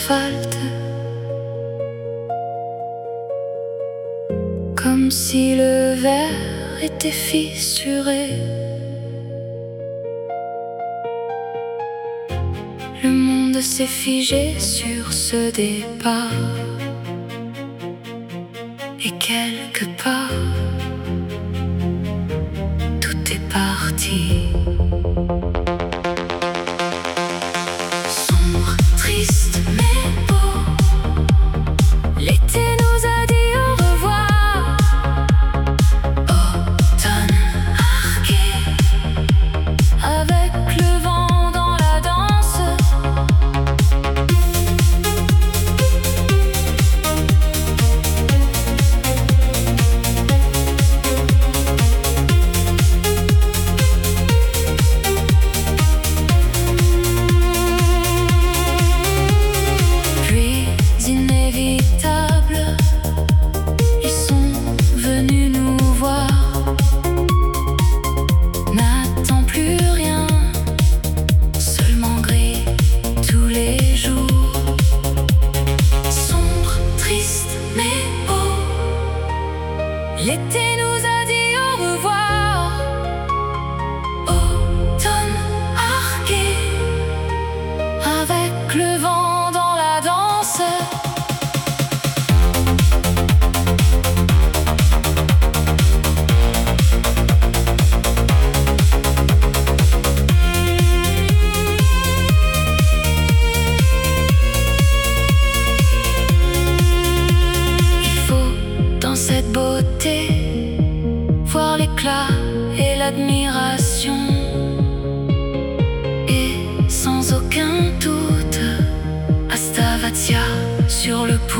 l'asphalte, comme si le verre était fissuré. Le monde s'est figé sur ce départ, et quelque part, tout est parti. Sombre, triste, mais beau, l'été nous a dit au revoir. Automne arqué, avec le vent dans la danse. Puis inévitable, ils sont venus nous voir. N'attends plus rien, seulement gris tous les jours. Sombre, triste, mais beau, l'été nous a dit au revoir. Automne arqué, avec le vent dans la danse. Il faut, dans cette beauté, voir l'éclat et l'admiration. Et sans aucun doute, Astavatia sur le